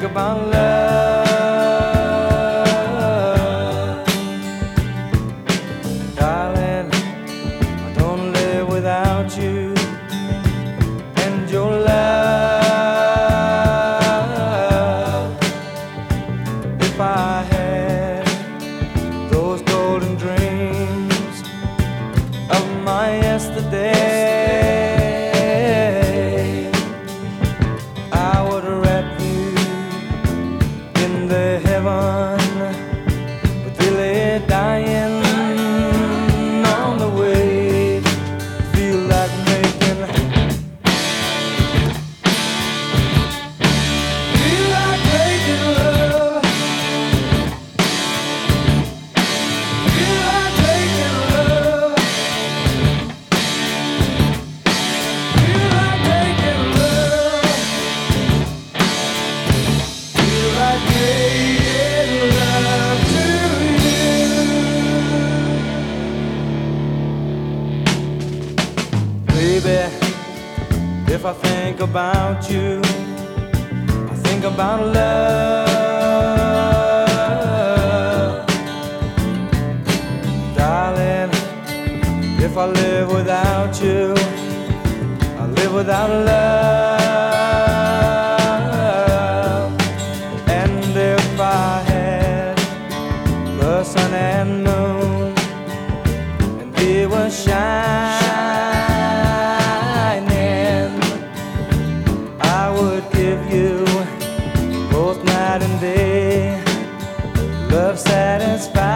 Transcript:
think about love, darling, I don't live without you and your love. If I had those golden dreams of my yesterday, I would wrap you in the heaven, but really dying on the way. Feel like making, feel like making love, feel like making love, feel like making love, feel like making love to you. Baby, if I think about you, I think about love, darling. If I live without you, I live without love. And if I had the sun and moon, and they were shining, I would give you both night and day love satisfied.